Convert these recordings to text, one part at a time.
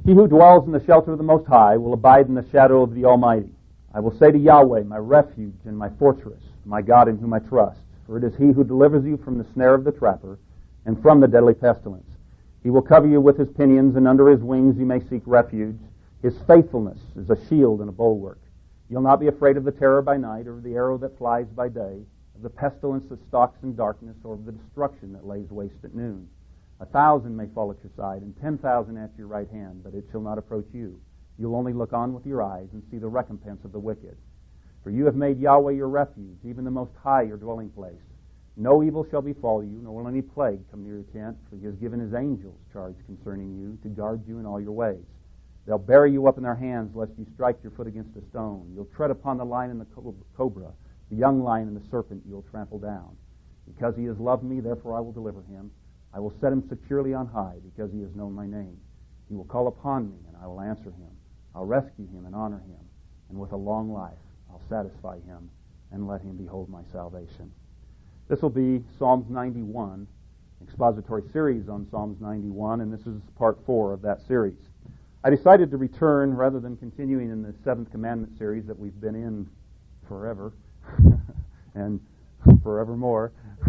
He who dwells in the shelter of the Most High will abide in the shadow of the Almighty. I will say to Yahweh, my refuge and my fortress, my God in whom I trust. For it is He who delivers you from the snare of the trapper and from the deadly pestilence. He will cover you with His pinions, and under His wings you may seek refuge. His faithfulness is a shield and a bulwark. You'll not be afraid of the terror by night, or of the arrow that flies by day, of the pestilence that stalks in darkness, or of the destruction that lays waste at noon. 1,000 may fall at your side, and 10,000 at your right hand, but it shall not approach you. You'll only look on with your eyes and see the recompense of the wicked. For you have made Yahweh your refuge, even the Most High your dwelling place. No evil shall befall you, nor will any plague come near your tent, for He has given His angels charge concerning you, to guard you in all your ways. They'll bear you up in their hands, lest you strike your foot against a stone. You'll tread upon the lion and the cobra, the young lion and the serpent you'll trample down. Because He has loved me, therefore I will deliver Him. I will set Him securely on high, because He has known my name. He will call upon me, and I will answer Him. I'll rescue him and honor him, and with a long life I'll satisfy him and let him behold my salvation. This will be Psalms 91, expository series on Psalms 91, and this is part 4 of that series. I decided to return, rather than continuing in the Seventh Commandment series that we've been in forever, and forevermore.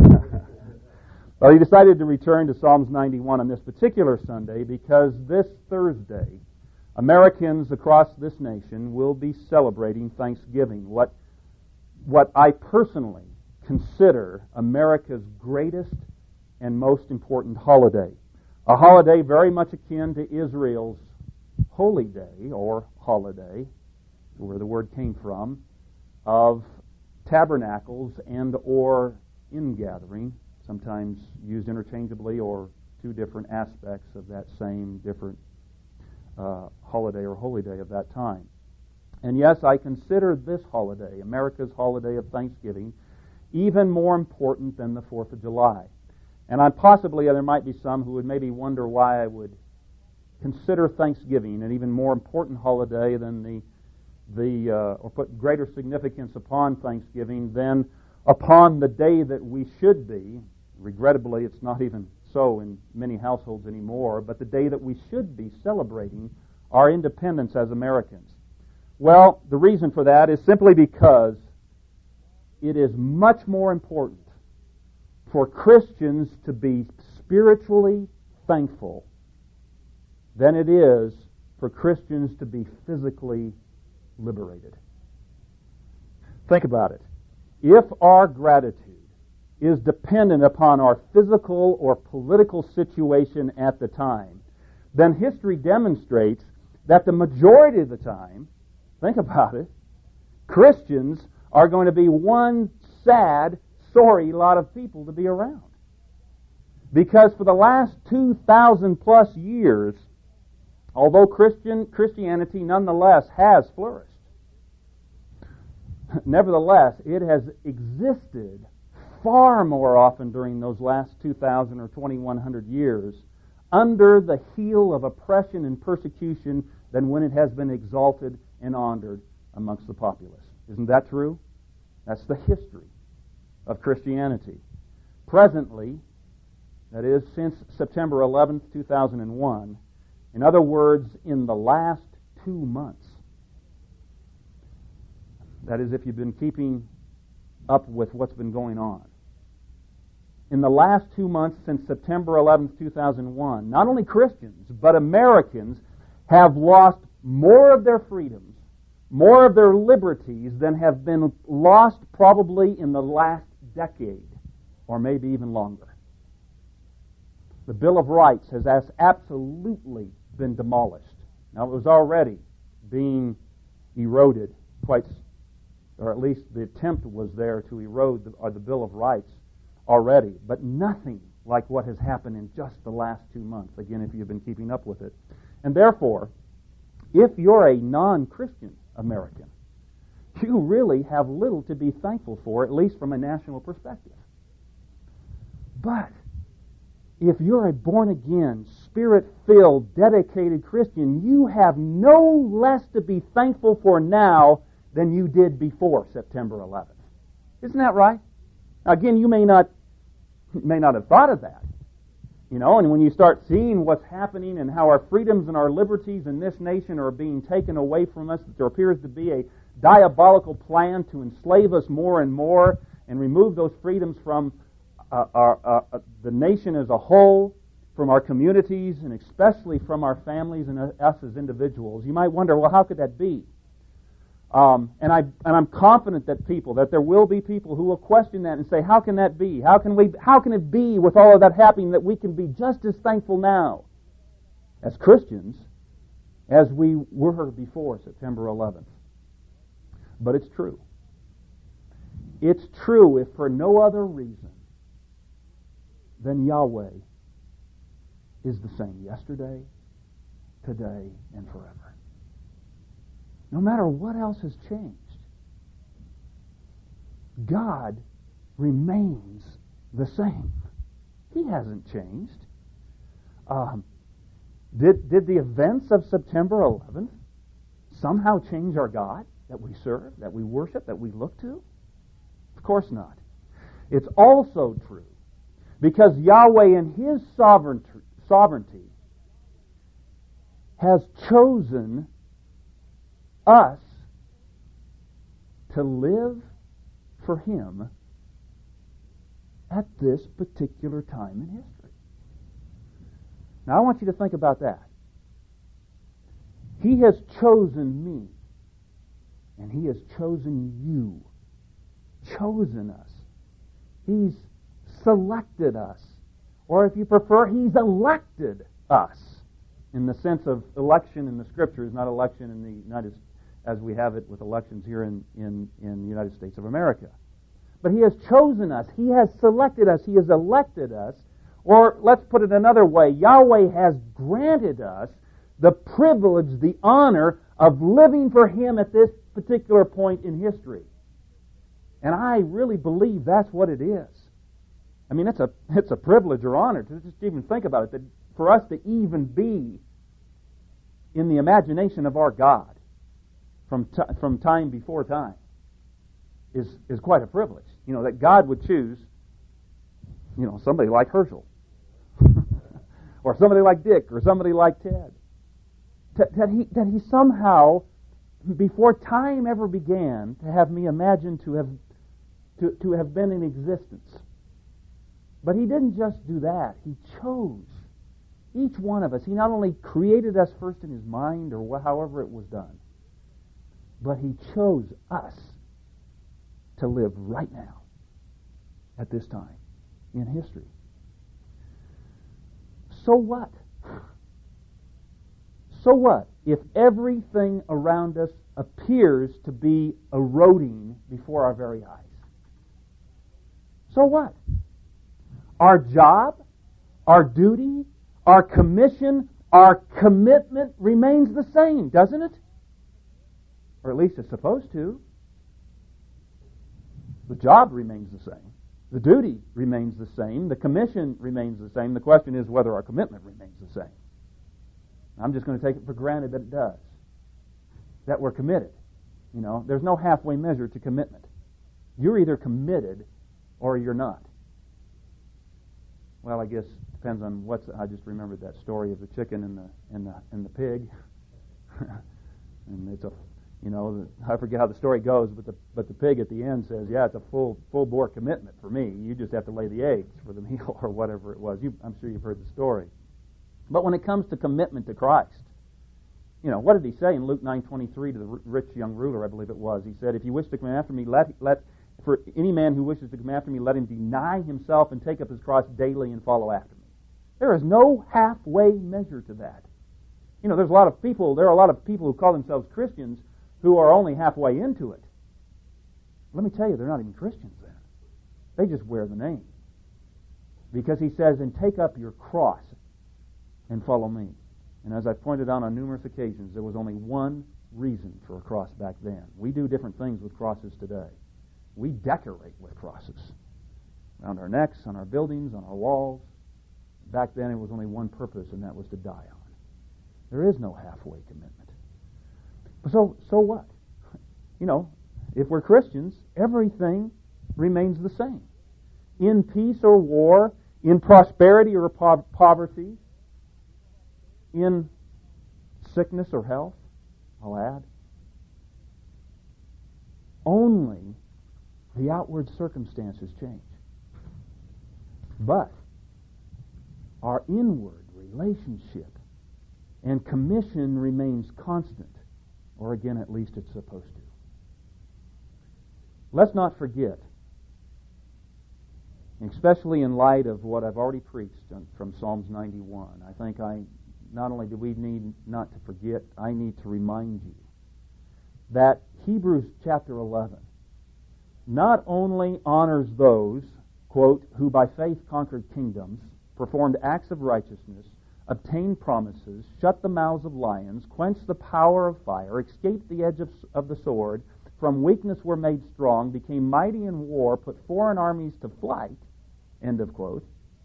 Well, he decided to return to Psalms 91 on this particular Sunday because this Thursday, Americans across this nation will be celebrating Thanksgiving, what I personally consider America's greatest and most important holiday. A holiday very much akin to Israel's holy day or holiday, where the word came from, of tabernacles and or ingathering, sometimes used interchangeably, or two different aspects of that same different holiday or holy day of that time. And yes, I consider this holiday, America's holiday of Thanksgiving, even more important than the 4th of July. And there might be some who would maybe wonder why I would consider Thanksgiving an even more important holiday than or put greater significance upon Thanksgiving than upon the day that we should be. Regrettably, it's not even so in many households anymore, but the day that we should be celebrating our independence as Americans. Well, the reason for that is simply because it is much more important for Christians to be spiritually thankful than it is for Christians to be physically liberated. Think about it. If our gratitude is dependent upon our physical or political situation at the time, then history demonstrates that the majority of the time, think about it, Christians are going to be one sad, sorry lot of people to be around. Because for the last 2,000 plus years, although Christianity nonetheless has flourished, nevertheless, it has existed far more often during those last 2,000 or 2,100 years under the heel of oppression and persecution than when it has been exalted and honored amongst the populace. Isn't that true? That's the history of Christianity. Presently, that is, since September 11th, 2001, in other words, in the last 2 months, that is, if you've been keeping up with what's been going on, in the last 2 months since September 11th, 2001, not only Christians, but Americans have lost more of their freedoms, more of their liberties than have been lost probably in the last decade, or maybe even longer. The Bill of Rights has absolutely been demolished. Now, it was already being eroded or at least the attempt was there to erode the Bill of Rights already, but nothing like what has happened in just the last 2 months, again, if you've been keeping up with it. And therefore, if you're a non-Christian American, you really have little to be thankful for, at least from a national perspective. But if you're a born-again, Spirit-filled, dedicated Christian, you have no less to be thankful for now than you did before September 11th. Isn't that right? Now, again, you may not have thought of that. And when you start seeing what's happening and how our freedoms and our liberties in this nation are being taken away from us, that there appears to be a diabolical plan to enslave us more and more and remove those freedoms from the nation as a whole, from our communities, and especially from our families and us as individuals. You might wonder, well, how could that be? And I'm confident that there will be people who will question that and say, how can that be? How can it be with all of that happening that we can be just as thankful now as Christians as we were before September 11th? But it's true. It's true if for no other reason than Yahweh is the same yesterday, today, and forever. No matter what else has changed, God remains the same. He hasn't changed. Did the events of September 11th somehow change our God that we serve, that we worship, that we look to? Of course not. It's also true because Yahweh in His sovereignty has chosen us to live for Him at this particular time in history. Now I want you to think about that. He has chosen me, and He has chosen you. Chosen us. He's selected us. Or if you prefer, He's elected us. In the sense of election in the Scriptures, not election in the United States, as we have it with elections here in the United States of America. But He has chosen us. He has selected us. He has elected us. Or let's put it another way, Yahweh has granted us the privilege, the honor of living for Him at this particular point in history. And I really believe that's what it is. I mean, it's a privilege or honor to just even think about it, that for us to even be in the imagination of our God from time before time is quite a privilege. That God would choose, somebody like Herschel, or somebody like Dick, or somebody like Ted. That he somehow, before time ever began, to have me imagine to have been in existence. But He didn't just do that. He chose each one of us. He not only created us first in His mind, or however it was done, but He chose us to live right now, at this time in history. So what? So what if everything around us appears to be eroding before our very eyes? So what? Our job, our duty, our commission, our commitment remains the same, doesn't it? Or at least it's supposed to. The job remains the same. The duty remains the same. The commission remains the same. The question is whether our commitment remains the same. I'm just going to take it for granted that it does. That we're committed. There's no halfway measure to commitment. You're either committed or you're not. Well, I guess it depends on I just remembered that story of the chicken and the pig. And it's I forget how the story goes, but the pig at the end says, "Yeah, it's a full bore commitment for me. You just have to lay the eggs for the meal," or whatever it was. I'm sure you've heard the story. But when it comes to commitment to Christ, what did He say in Luke 9:23 to the rich young ruler? I believe it was. He said, "If you wish to come after me, for any man who wishes to come after me, let him deny himself and take up his cross daily and follow after me." There is no halfway measure to that. There are a lot of people who call themselves Christians who are only halfway into it. Let me tell you, they're not even Christians then. They just wear the name. Because He says, "And take up your cross and follow me." And as I've pointed out on numerous occasions, there was only one reason for a cross back then. We do different things with crosses today. We decorate with crosses. Around our necks, on our buildings, on our walls. Back then it was only one purpose, and that was to die on. There is no halfway commitment. So what? If we're Christians, everything remains the same. In peace or war, in prosperity or poverty, in sickness or health, I'll add. Only the outward circumstances change. But our inward relationship and commission remains constant, or again, at least it's supposed to. Let's not forget, especially in light of what I've already preached from Psalms 91, I think not only do we need not to forget, I need to remind you that Hebrews chapter 11 not only honors those, quote, who by faith conquered kingdoms, performed acts of righteousness, obtained promises, shut the mouths of lions, quenched the power of fire, escaped the edge of the sword, from weakness were made strong, became mighty in war, put foreign armies to flight, end of quote.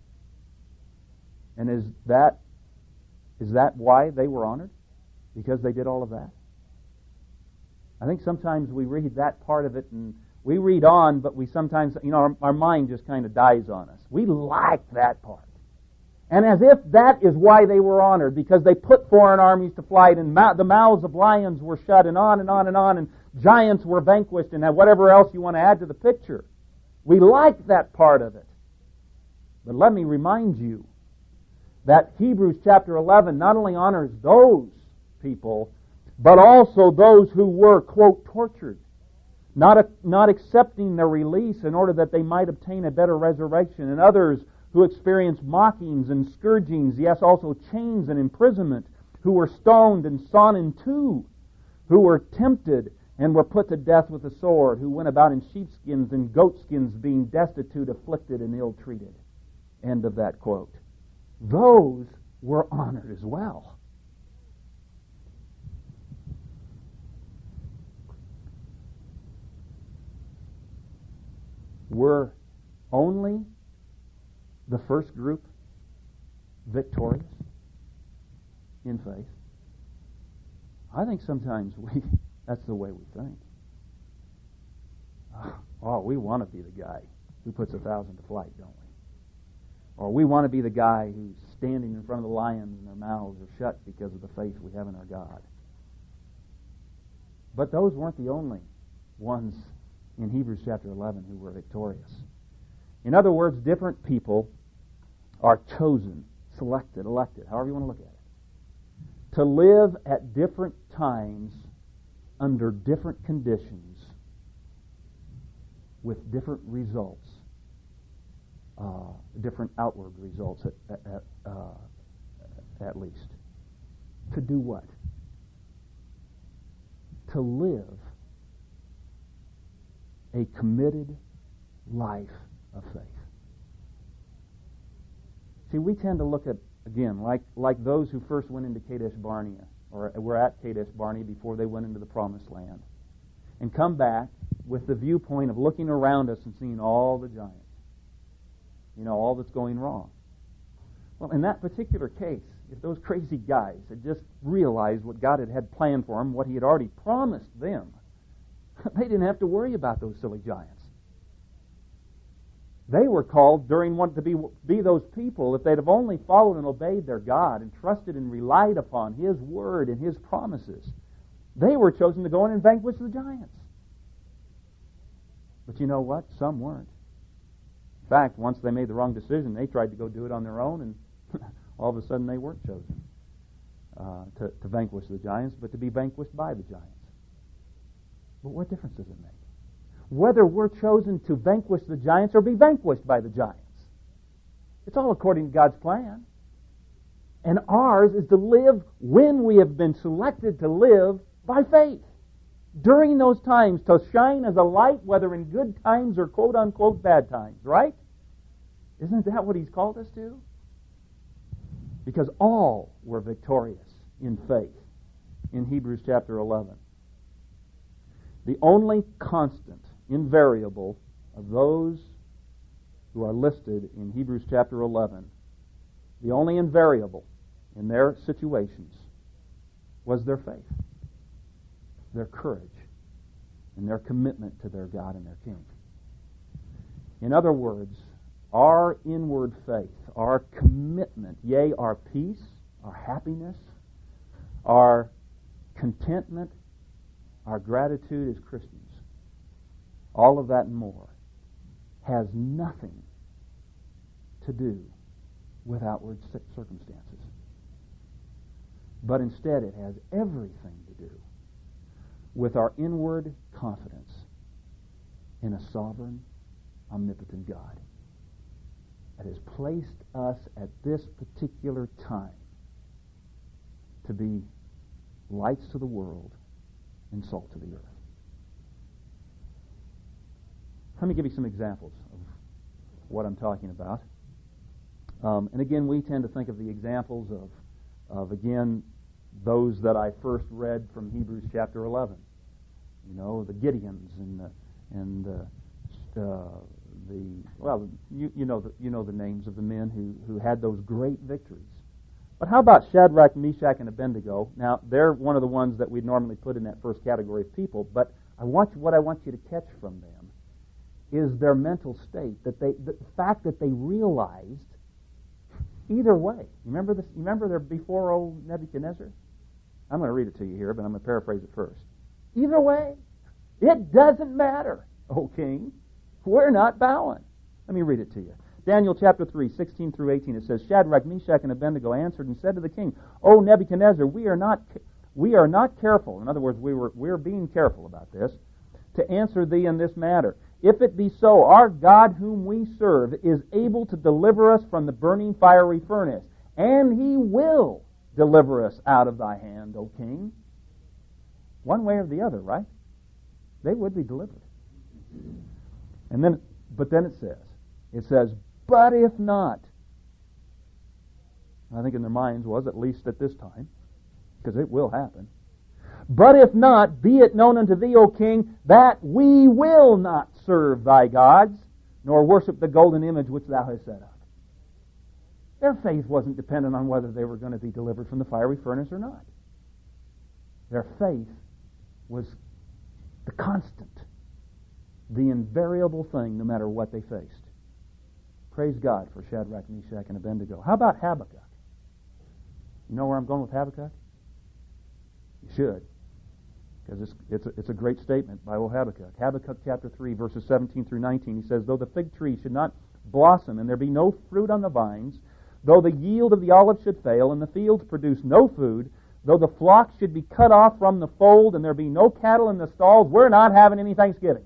And is that why they were honored? Because they did all of that? I think sometimes we read that part of it and we read on, but we sometimes, our mind just kind of dies on us. We like that part. And as if that is why they were honored, because they put foreign armies to flight, and the mouths of lions were shut, and on and on and on, and giants were vanquished, and whatever else you want to add to the picture. We like that part of it. But let me remind you that Hebrews chapter 11 not only honors those people, but also those who were, quote, tortured, not accepting their release in order that they might obtain a better resurrection, and others who experienced mockings and scourgings, yes, also chains and imprisonment, who were stoned and sawn in two, who were tempted and were put to death with the sword, who went about in sheepskins and goatskins, being destitute, afflicted, and ill-treated. End of that quote. Those were honored as well. Were only the first group victorious in faith? I think sometimes that's the way we think. Oh, we want to be the guy who puts 1,000 to flight, don't we? Or we want to be the guy who's standing in front of the lions and their mouths are shut because of the faith we have in our God. But those weren't the only ones in Hebrews chapter 11 who were victorious. In other words, different people are chosen, selected, elected, however you want to look at it, to live at different times under different conditions with different results, different outward results at least. To do what? To live a committed life of faith. See, we tend to look at, again, like those who first went into Kadesh Barnea, or were at Kadesh Barnea before they went into the Promised Land, and come back with the viewpoint of looking around us and seeing all the giants, all that's going wrong. Well, in that particular case, if those crazy guys had just realized what God had planned for them, what He had already promised them, they didn't have to worry about those silly giants. They were called to be those people, if they'd have only followed and obeyed their God and trusted and relied upon His Word and His promises. They were chosen to go in and vanquish the giants. But you know what? Some weren't. In fact, once they made the wrong decision, they tried to go do it on their own, and all of a sudden they weren't chosen to vanquish the giants, but to be vanquished by the giants. But what difference does it make? Whether we're chosen to vanquish the giants or be vanquished by the giants. It's all according to God's plan. And ours is to live when we have been selected to live by faith. During those times, to shine as a light, whether in good times or quote-unquote bad times, right? Isn't that what He's called us to? Because all were victorious in faith in Hebrews chapter 11. The only constant, invariable of those who are listed in Hebrews chapter 11, the only invariable in their situations was their faith, their courage, and their commitment to their God and their King. In other words, our inward faith, our commitment, yea, our peace, our happiness, our contentment, our gratitude as Christians, all of that and more, has nothing to do with outward circumstances. But instead it has everything to do with our inward confidence in a sovereign, omnipotent God that has placed us at this particular time to be lights to the world and salt to the earth. Let me give you some examples of what I'm talking about. And again, we tend to think of the examples of again, those that I first read from Hebrews chapter 11. You know, the Gideons you know the names of the men who had those great victories. But how about Shadrach, Meshach, and Abednego? Now, they're one of the ones that we'd normally put in that first category of people, but what I want you to catch from them is their mental state, the fact that they realized either way. Remember this? Remember they're before old Nebuchadnezzar? I'm going to read it to you here, but I'm going to paraphrase it first. Either way, it doesn't matter, O king. We're not bowing. Let me read it to you. Daniel chapter 3, 16 through 18, it says, Shadrach, Meshach, and Abednego answered and said to the king, O Nebuchadnezzar, we are not careful. In other words, we're being careful about this, to answer thee in this matter. If it be so, our God whom we serve is able to deliver us from the burning fiery furnace, and he will deliver us out of thy hand, O king. One way or the other, right? They would be delivered. But then it says, but if not, I think in their minds was, at least at this time, because it will happen. But if not, be it known unto thee, O king, that we will not serve thy gods, nor worship the golden image which thou hast set up. Their faith wasn't dependent on whether they were going to be delivered from the fiery furnace or not. Their faith was the constant, the invariable thing, no matter what they faced. Praise God for Shadrach, Meshach, and Abednego. How about Habakkuk? You know where I'm going with Habakkuk? You should, because it's a great statement by old Habakkuk. Habakkuk chapter 3, verses 17 through 19, he says, Though the fig tree should not blossom, and there be no fruit on the vines, though the yield of the olive should fail, and the fields produce no food, though the flock should be cut off from the fold, and there be no cattle in the stalls, we're not having any Thanksgiving.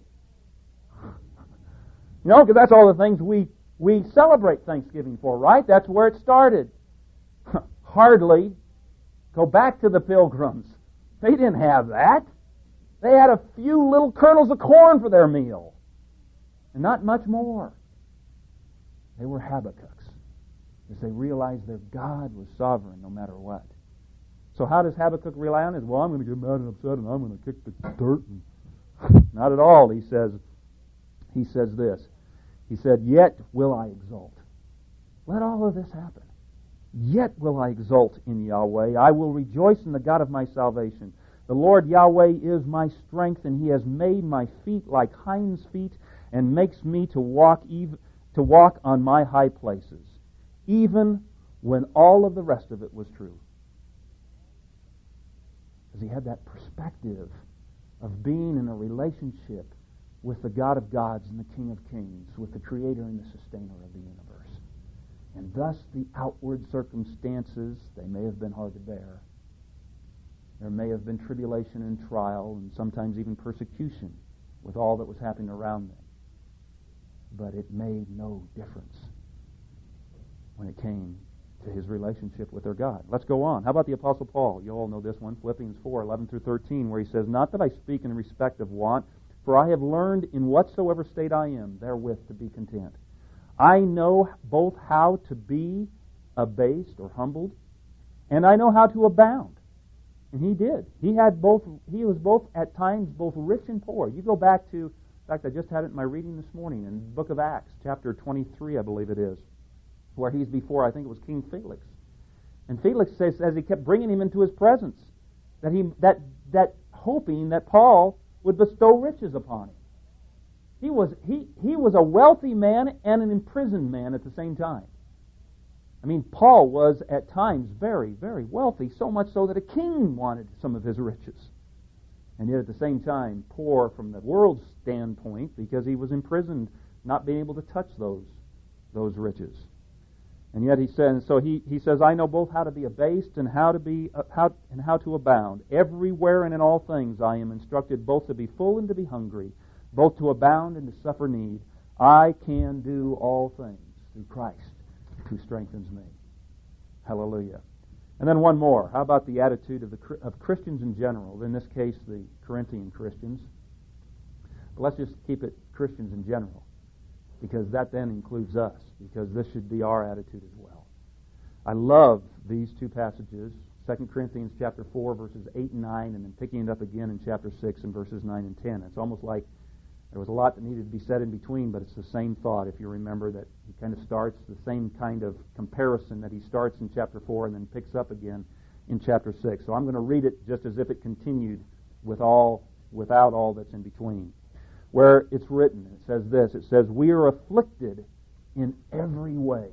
You know, because that's all the things we celebrate Thanksgiving for, right? That's where it started. Hardly. Go back to the Pilgrims. They didn't have that. They had a few little kernels of corn for their meal, and not much more. They were Habakkuk's, as they realized their God was sovereign no matter what. So how does Habakkuk rely on it? Well, I'm going to get mad and upset, and I'm going to kick the dirt. Not at all. He says this. He said, Yet will I exult. Let all of this happen. Yet will I exult in Yahweh. I will rejoice in the God of my salvation. The Lord Yahweh is my strength, and he has made my feet like hinds' feet, and makes me to walk on my high places, even when all of the rest of it was true. Because he had that perspective of being in a relationship with the God of gods and the King of kings, with the Creator and the Sustainer of the universe. And thus the outward circumstances, they may have been hard to bear. There may have been tribulation and trial and sometimes even persecution with all that was happening around them. But it made no difference when it came to his relationship with their God. Let's go on. How about the Apostle Paul? You all know this one, Philippians 4, 11 through 13, where he says, Not that I speak in respect of want, for I have learned in whatsoever state I am, therewith to be content. I know both how to be abased or humbled, and I know how to abound. And he did. He was both at times both rich and poor. You go back to, in fact, I just had it in my reading this morning in the book of Acts, chapter 23, I believe it is, where he's before, I think it was King Felix. And Felix says, as he kept bringing him into his presence, that hoping that Paul would bestow riches upon him. He was a wealthy man and an imprisoned man at the same time. I mean, Paul was at times very, very wealthy, so much so that a king wanted some of his riches. And yet at the same time, poor from the world's standpoint because he was imprisoned, not being able to touch those riches. And yet he says, I know both how to be abased and how to abound. Everywhere and in all things I am instructed both to be full and to be hungry, both to abound and to suffer need. I can do all things through Christ who strengthens me. Hallelujah. And then one more. How about the attitude of Christians in general? In this case, the Corinthian Christians. But let's just keep it Christians in general, because that then includes us, because this should be our attitude as well. I love these two passages, 2 Corinthians chapter 4, verses 8 and 9, and then picking it up again in chapter 6 and verses 9 and 10. It's almost like there was a lot that needed to be said in between, but it's the same thought. If you remember that he kind of starts the same kind of comparison that he starts in chapter 4 and then picks up again in chapter 6. So I'm going to read it just as if it continued without all that's in between. Where it's written, it says this, it says, we are afflicted in every way,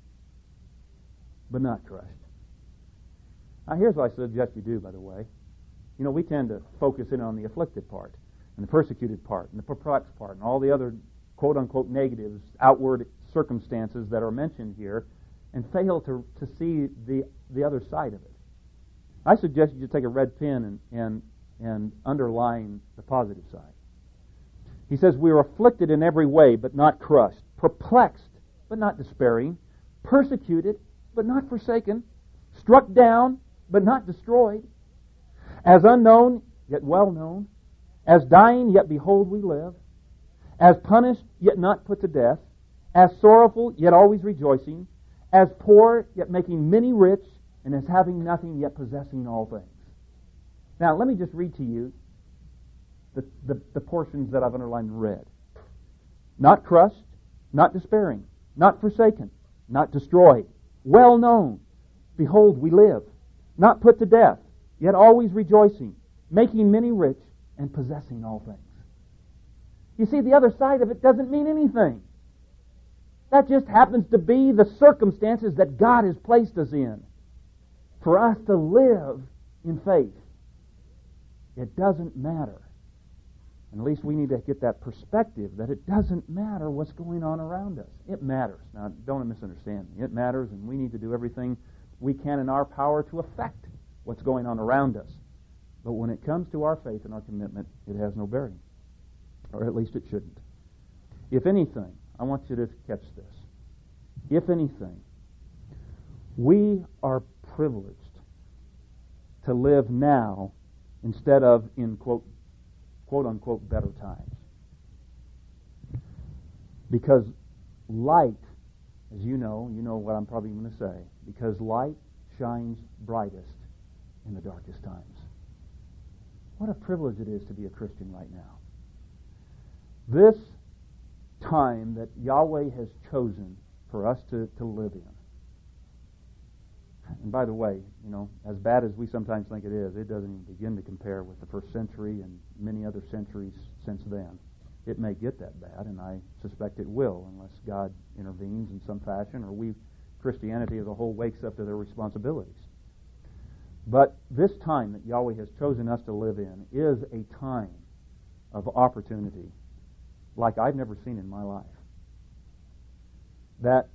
but not crushed. Now here's what I suggest you do, by the way. You know, we tend to focus in on the afflicted part, and the persecuted part, and the perplexed part, and all the other quote-unquote negatives, outward circumstances that are mentioned here, and fail to see the other side of it. I suggest you just take a red pen and underline the positive side. He says, we are afflicted in every way, but not crushed, perplexed, but not despairing, persecuted, but not forsaken, struck down, but not destroyed, as unknown, yet well known, as dying, yet behold we live, as punished, yet not put to death, as sorrowful, yet always rejoicing, as poor, yet making many rich, and as having nothing, yet possessing all things. Now, let me just read to you the portions that I've underlined in red. Not crushed, not despairing, not forsaken, not destroyed, well known, behold we live, not put to death, yet always rejoicing, making many rich, and possessing all things. You see, the other side of it doesn't mean anything. That just happens to be the circumstances that God has placed us in for us to live in faith. It doesn't matter. And at least we need to get that perspective that it doesn't matter what's going on around us. It matters. Now, don't misunderstand me. It matters, and we need to do everything we can in our power to affect what's going on around us. But when it comes to our faith and our commitment, it has no bearing. Or at least it shouldn't. If anything, I want you to catch this. If anything, we are privileged to live now instead of in quote-unquote better times. Because light, as you know what I'm probably going to say, because light shines brightest in the darkest times. What a privilege it is to be a Christian right now. This time that Yahweh has chosen for us to live in. And by the way, as bad as we sometimes think it is, it doesn't even begin to compare with the first century and many other centuries since then. It may get that bad, and I suspect it will, unless God intervenes in some fashion, or Christianity as a whole, wakes up to their responsibilities. But this time that Yahweh has chosen us to live in is a time of opportunity like I've never seen in my life. That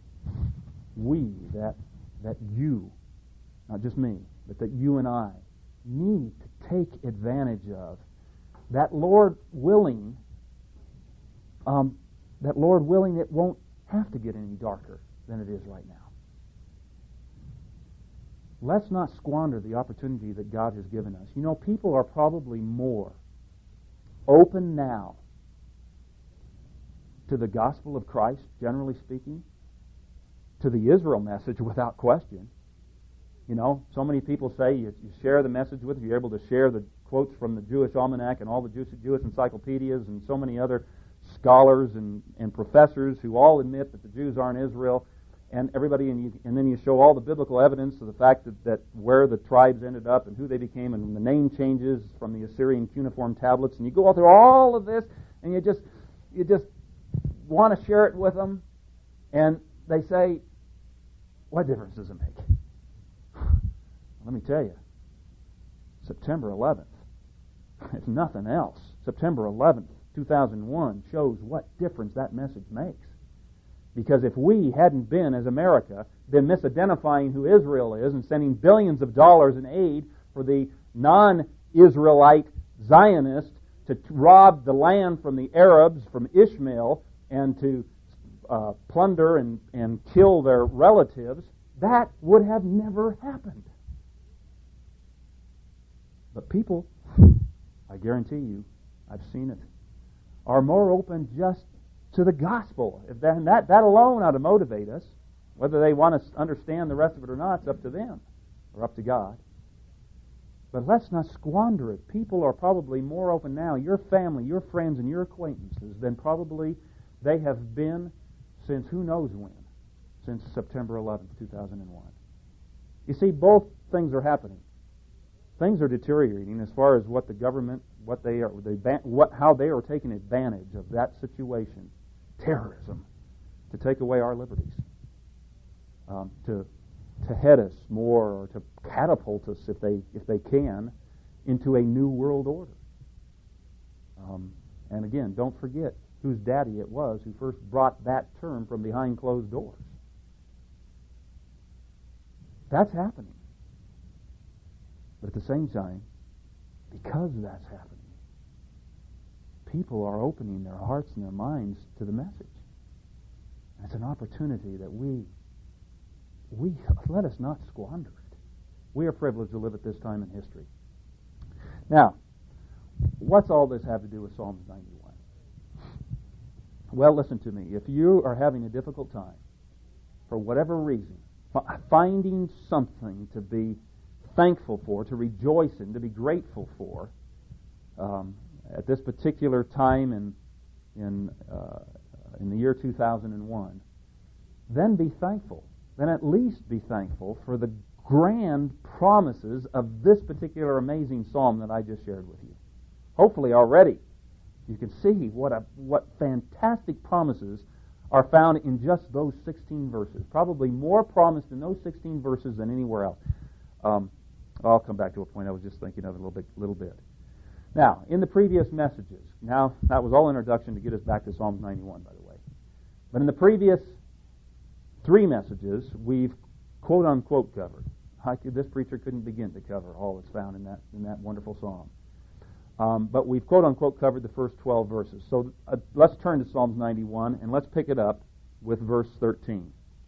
you, not just me, but that you and I need to take advantage of. That Lord willing, it won't have to get any darker than it is right now. Let's not squander the opportunity that God has given us. People are probably more open now to the gospel of Christ, generally speaking, to the Israel message without question. So many people say you share the message with, you're able to share the quotes from the Jewish Almanac and all the Jewish encyclopedias and so many other scholars and professors who all admit that the Jews aren't Israel, and everybody, and then you show all the biblical evidence of the fact that where the tribes ended up and who they became and the name changes from the Assyrian cuneiform tablets, and you go through all of this and you just you just want to share it with them, and they say, what difference does it make? Let me tell you, September 11th, if nothing else, September 11th, 2001 shows what difference that message makes. Because if we hadn't been, as America, been misidentifying who Israel is and sending billions of dollars in aid for the non-Israelite Zionists to rob the land from the Arabs, from Ishmael, and to plunder and kill their relatives, that would have never happened. But people, I guarantee you, I've seen it, are more open just to the gospel. If that alone ought to motivate us. Whether they want to understand the rest of it or not, it's up to them, or up to God. But let's not squander it. People are probably more open now, your family, your friends, and your acquaintances, than probably they have been since who knows when, since September 11th, 2001. You see, both things are happening. Things are deteriorating as far as what the government, how they are taking advantage of that situation, terrorism, to take away our liberties, to head us more, or to catapult us, if they can, into a new world order. And again, don't forget whose daddy it was who first brought that term from behind closed doors. That's happening. But at the same time, because that's happening, people are opening their hearts and their minds to the message. And it's an opportunity that we let us not squander it. We are privileged to live at this time in history. Now, what's all this have to do with Psalms 91? Well, listen to me. If you are having a difficult time, for whatever reason, finding something to be thankful for, to rejoice in, to be grateful for, at this particular time in the year 2001, then be thankful. Then at least be thankful for the grand promises of this particular amazing psalm that I just shared with you. Hopefully already you can see what fantastic promises are found in just those 16 verses. Probably more promised in those 16 verses than anywhere else. I'll come back to a point I was just thinking of a little bit. Now, in the previous messages, now that was all introduction to get us back to Psalms 91, by the way. But in the previous 3 messages, we've quote-unquote covered. This preacher couldn't begin to cover all that's found in that wonderful psalm. But we've quote-unquote covered the first 12 verses. So let's turn to Psalms 91, and let's pick it up with verse 13.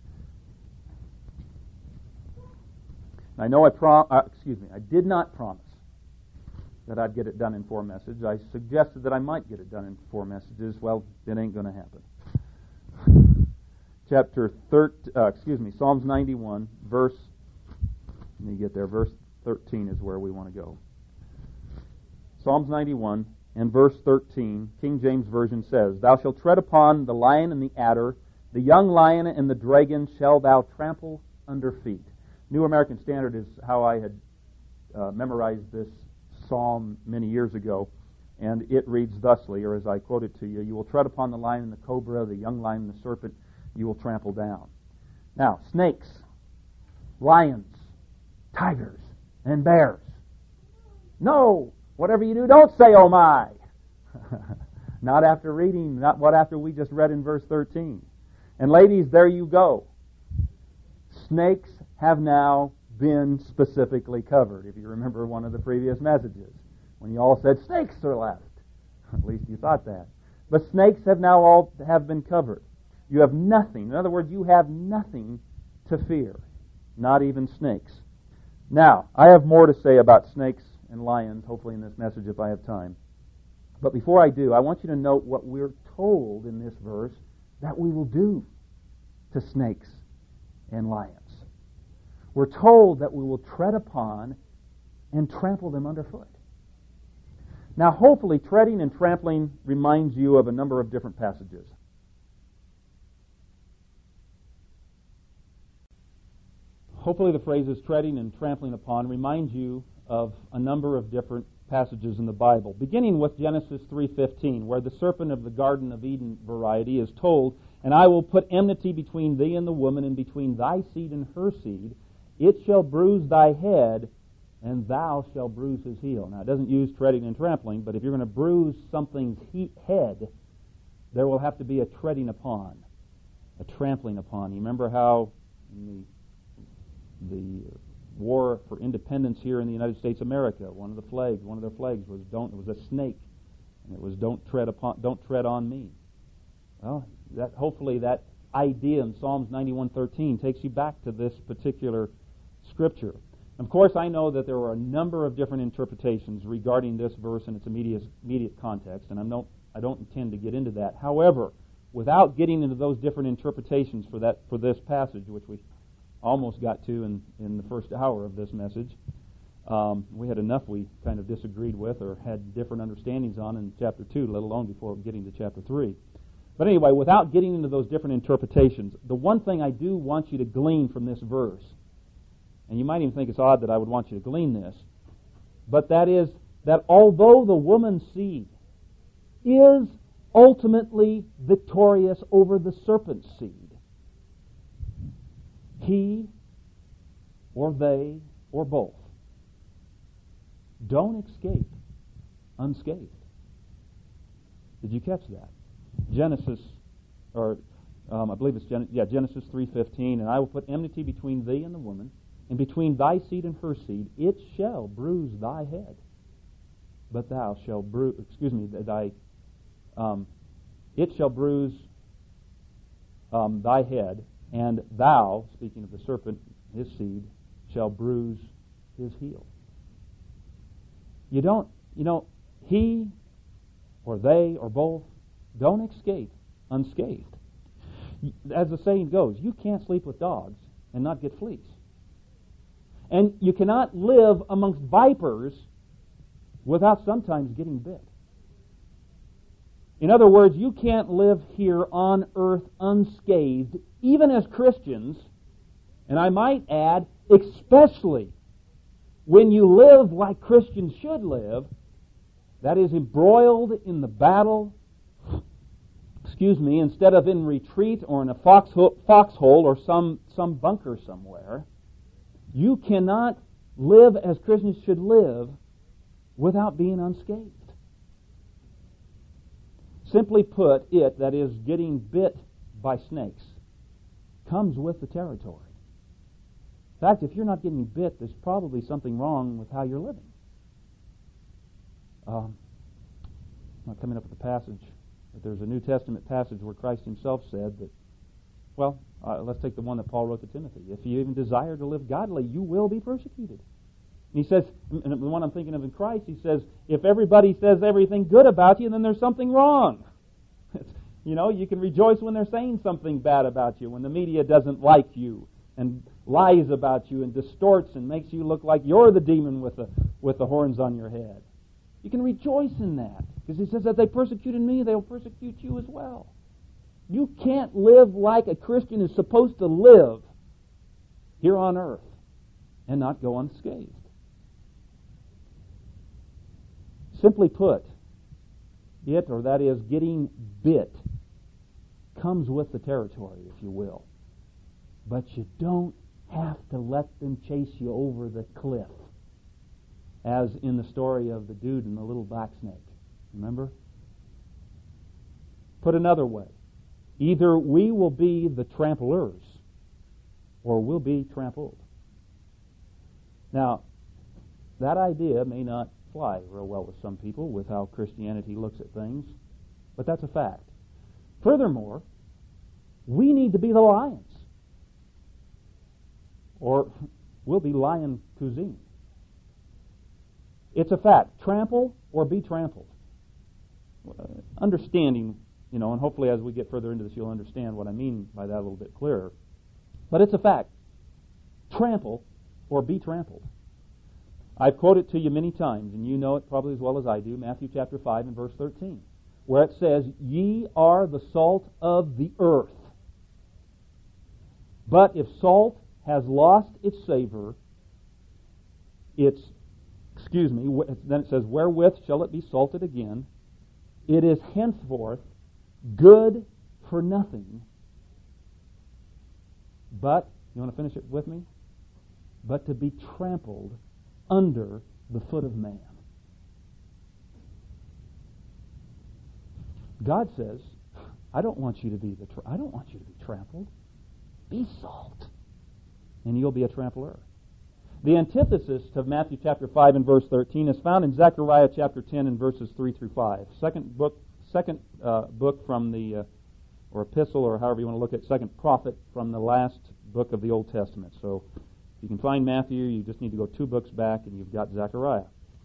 I know I did not promise that I'd get it done in 4 messages. I suggested that I might get it done in 4 messages. Well, it ain't going to happen. Psalms 91, verse 13 is where we want to go. Psalms 91 and verse 13, King James Version says, "Thou shalt tread upon the lion and the adder, the young lion and the dragon shall thou trample under feet." New American Standard is how I had memorized this psalm many years ago, and it reads thusly, or as I quote it to you, "You will tread upon the lion and the cobra, the young lion and the serpent, you will trample down." Now, snakes, lions, tigers, and bears. No! Whatever you do, don't say, "Oh my!" Not after we just read in verse 13. And ladies, there you go. Snakes have now been specifically covered. If you remember one of the previous messages, when you all said snakes are left. At least you thought that. But snakes have now all been covered. You have nothing. In other words, you have nothing to fear. Not even snakes. Now, I have more to say about snakes and lions, hopefully in this message if I have time. But before I do, I want you to note what we're told in this verse that we will do to snakes and lions. We're told that we will tread upon and trample them underfoot. Now, hopefully, treading and trampling reminds you of a number of different passages. Hopefully the phrases treading and trampling upon reminds you of a number of different passages in the Bible, beginning with Genesis 3:15, where the serpent of the Garden of Eden variety is told, "And I will put enmity between thee and the woman, and between thy seed and her seed. It shall bruise thy head, and thou shalt bruise his heel." Now, it doesn't use treading and trampling, but if you're going to bruise something's head, there will have to be a treading upon, a trampling upon. You remember how in the war for independence here in the United States of America, one of their flags was it was a snake, and it was don't tread on me. Well, hopefully that idea in Psalms 91:13 takes you back to this particular scripture. Of course, I know that there are a number of different interpretations regarding this verse in its immediate context, and I don't intend to get into that. However, without getting into those different interpretations for this passage, which we almost got to in the first hour of this message, we had enough we kind of disagreed with or had different understandings on in chapter 2, let alone before getting to chapter 3. But anyway, without getting into those different interpretations, the one thing I do want you to glean from this verse, and you might even think it's odd that I would want you to glean this, but that is that although the woman's seed is ultimately victorious over the serpent's seed, he or they or both don't escape unscathed. Did you catch that? Genesis 3:15, "And I will put enmity between thee and the woman, and between thy seed and her seed. It shall bruise thy head, but thou shalt bruise." It shall bruise thy head, and thou, speaking of the serpent, his seed, shall bruise his heel. He or they or both don't escape unscathed. As the saying goes, you can't sleep with dogs and not get fleas. And you cannot live amongst vipers without sometimes getting bit. In other words, you can't live here on earth unscathed, even as Christians, and I might add, especially when you live like Christians should live, that is embroiled in the battle, instead of in retreat or in a foxhole or some bunker somewhere. You cannot live as Christians should live without being unscathed. Simply put, that is, getting bit by snakes, comes with the territory. In fact, if you're not getting bit, there's probably something wrong with how you're living. I'm not coming up with the passage, but there's a New Testament passage where Christ himself said that, let's take the one that Paul wrote to Timothy. If you even desire to live godly, you will be persecuted. And he says, and the one I'm thinking of in Christ, he says, if everybody says everything good about you, then there's something wrong. You can rejoice when they're saying something bad about you, when the media doesn't like you and lies about you and distorts and makes you look like you're the demon with the horns on your head. You can rejoice in that, because he says that they persecuted me, they'll persecute you as well. You can't live like a Christian is supposed to live here on earth and not go unscathed. Simply put, getting bit, comes with the territory, if you will. But you don't have to let them chase you over the cliff, as in the story of the dude and the little black snake. Remember? Put another way, either we will be the tramplers or we'll be trampled. Now, that idea may not fly real well with some people with how Christianity looks at things, but that's a fact. Furthermore, we need to be the lions, or we'll be lion cuisine. It's a fact. Trample or be trampled. Understanding, and hopefully as we get further into this you'll understand what I mean by that a little bit clearer. But it's a fact. Trample or be trampled. I've quoted to you many times, and you know it probably as well as I do, Matthew chapter 5 and verse 13, where it says, "Ye are the salt of the earth. But if salt has lost its savor, its then it says, wherewith shall it be salted again? It is henceforth good for nothing. But, you want to finish it with me? But to be trampled under the foot of man. God says, I don't want you to be trampled. Be salt, and you'll be a trampler. The antithesis of Matthew chapter 5 and verse 13 is found in Zechariah chapter 10 and verses 3 through 5. Second book from the, or epistle, or however you want to look at, second prophet from the last book of the Old Testament. So if you can find Matthew, you just need to go 2 books back and you've got Zechariah.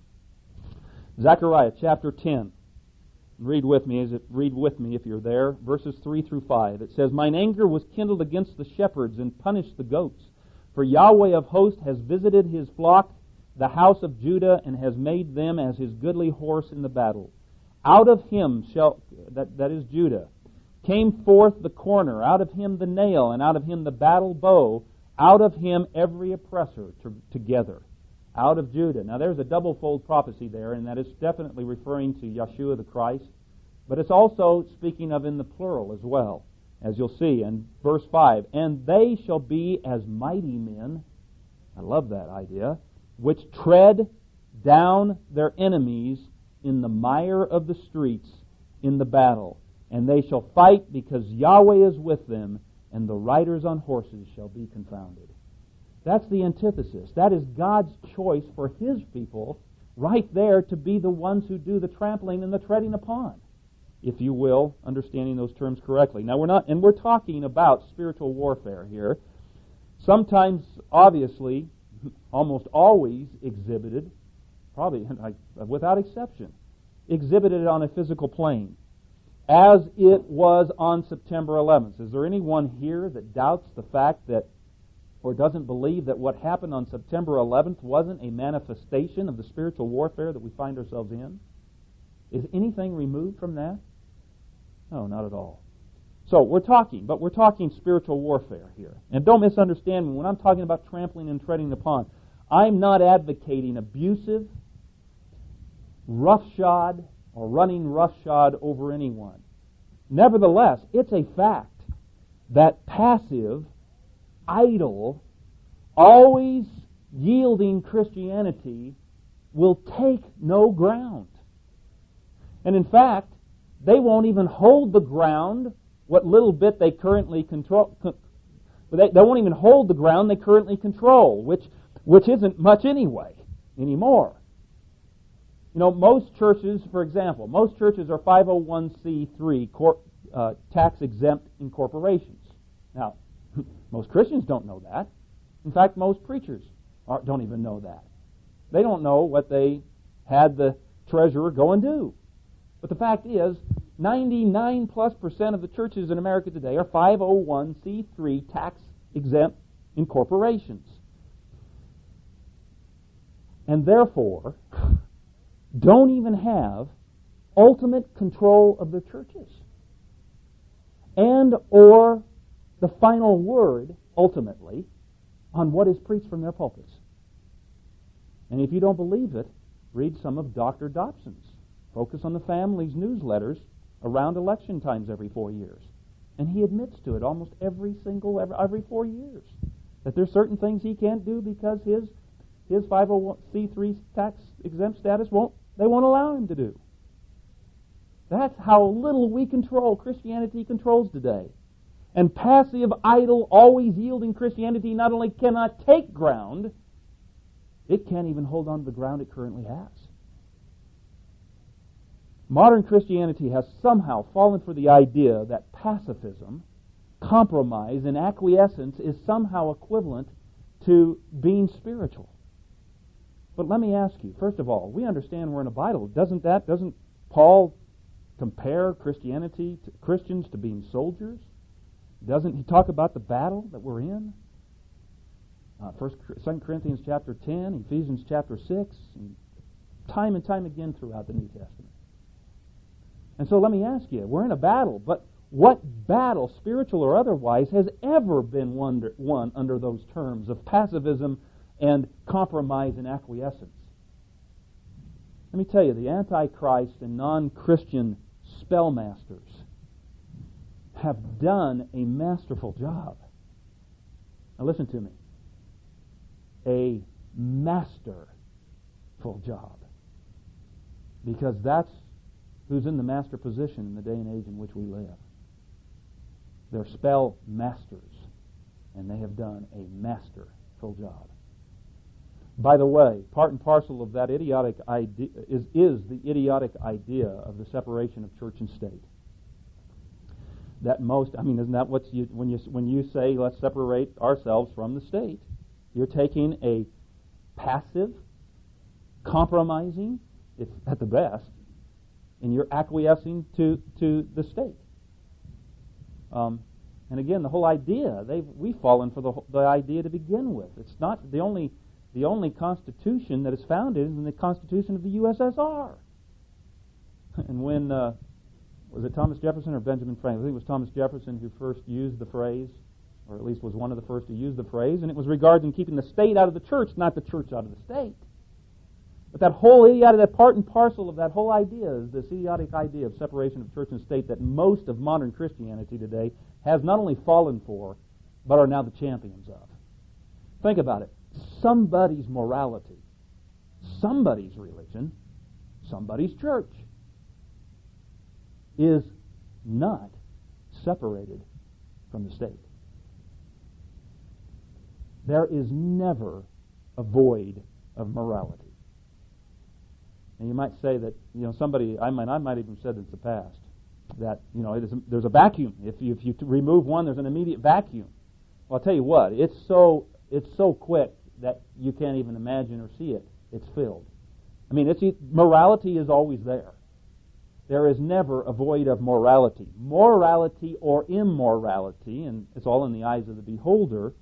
Zechariah chapter 10. Read with me if you're there. Verses 3 through 5. It says, Mine anger was kindled against the shepherds and punished the goats. For Yahweh of hosts has visited his flock, the house of Judah, and has made them as his goodly horse in the battle. Out of him that is Judah, came forth the corner, out of him the nail, and out of him the battle bow, out of him every oppressor together. Out of Judah. Now there's a double-fold prophecy there, and that is definitely referring to Yeshua the Christ, but it's also speaking of in the plural as well, as you'll see in verse 5. And they shall be as mighty men, I love that idea, which tread down their enemies in the mire of the streets in the battle. And they shall fight because Yahweh is with them, and the riders on horses shall be confounded. That's the antithesis. That is God's choice for His people right there to be the ones who do the trampling and the treading upon, if you will, understanding those terms correctly. Now we're talking about spiritual warfare here. Sometimes, obviously, almost always exhibited, probably without exception, exhibited on a physical plane, as it was on September 11th. Is there anyone here that doubts the fact that, or doesn't believe that what happened on September 11th wasn't a manifestation of the spiritual warfare that we find ourselves in? Is anything removed from that? No, not at all. So we're talking spiritual warfare here. And don't misunderstand me. When I'm talking about trampling and treading upon, I'm not advocating abusive, roughshod, or running roughshod over anyone. Nevertheless, it's a fact that passive, idle, always yielding Christianity will take no ground. And in fact, they won't even hold the ground what little bit they currently control. They won't even hold the ground they currently control, which isn't much anymore. You know, most churches, for example, most churches are 501c3 tax-exempt incorporations. Now, most Christians don't know that. In fact, most preachers don't even know that. They don't know what they had the treasurer go and do. But the fact is, 99+% of the churches in America today are 501c3 tax-exempt incorporations. And therefore, don't even have ultimate control of their churches and or the final word, ultimately, on what is preached from their pulpits. And if you don't believe it, read some of Dr. Dobson's Focus on the Family's newsletters around election times every 4 years. And he admits to it almost every 4 years, that there's certain things he can't do because his 501c3 tax-exempt status won't allow him to do. That's how little Christianity controls today. And passive, idle, always yielding Christianity not only cannot take ground, it can't even hold on to the ground it currently has. Modern Christianity has somehow fallen for the idea that pacifism, compromise, and acquiescence is somehow equivalent to being spiritual. But let me ask you, first of all, we understand we're in a Bible. Doesn't Paul compare Christians to being soldiers? Doesn't he talk about the battle that we're in? 2 Corinthians chapter 10, Ephesians chapter 6, and time again throughout the New Testament. And so let me ask you, we're in a battle, but what battle, spiritual or otherwise, has ever been won under those terms of pacifism and compromise and acquiescence? Let me tell you, the Antichrist and non-Christian spellmasters have done a masterful job. Now listen to me. A masterful job. Because that's who's in the master position in the day and age in which we live. They're spell masters, and they have done a masterful job. By the way, part and parcel of that idiotic idea is the idiotic idea of the separation of church and state. Isn't that what when you say let's separate ourselves from the state? You're taking a passive, compromising, if at the best, and you're acquiescing to the state. And again, the whole idea, we've fallen for the idea to begin with. It's not the only constitution that is founded in the Constitution of the USSR. And when, was it Thomas Jefferson or Benjamin Franklin? I think it was Thomas Jefferson who first used the phrase, or at least was one of the first to use the phrase, and it was regarding keeping the state out of the church, not the church out of the state. But that whole idiotic, that part and parcel of that whole idea is this idiotic idea of separation of church and state that most of modern Christianity today has not only fallen for, but are now the champions of. Think about it. Somebody's morality, somebody's religion, somebody's church is not separated from the state. There is never a void of morality. And you might say that, somebody, I might even have said in the past, that, there's a vacuum. If you remove one, there's an immediate vacuum. Well, I'll tell you what, it's so quick that you can't even imagine or see it. It's filled. Morality is always there. There is never a void of morality. Morality or immorality, and it's all in the eyes of the beholder,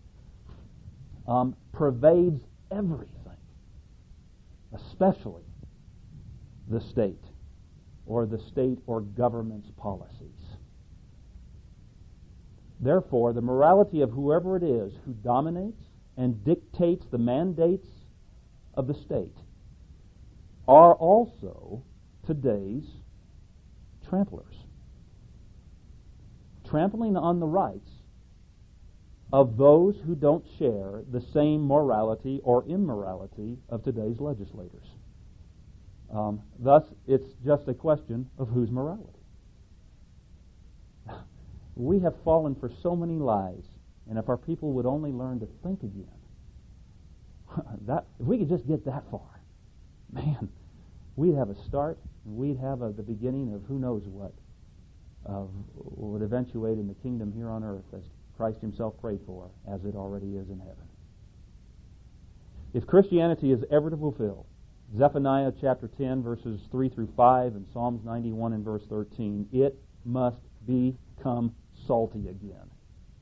pervades everything, especially the state or government's policies. Therefore, the morality of whoever it is who dominates and dictates the mandates of the state are also today's tramplers. Trampling on the rights of those who don't share the same morality or immorality of today's legislators. Thus, it's just a question of whose morality. We have fallen for so many lies, and if our people would only learn to think again, if we could just get that far, man, we'd have a start, and we'd have the beginning of who knows what would eventuate in the kingdom here on earth as Christ himself prayed for, as it already is in heaven. If Christianity is ever to fulfill Zephaniah chapter 10, verses 3 through 5, and Psalms 91 and verse 13, it must become salty again.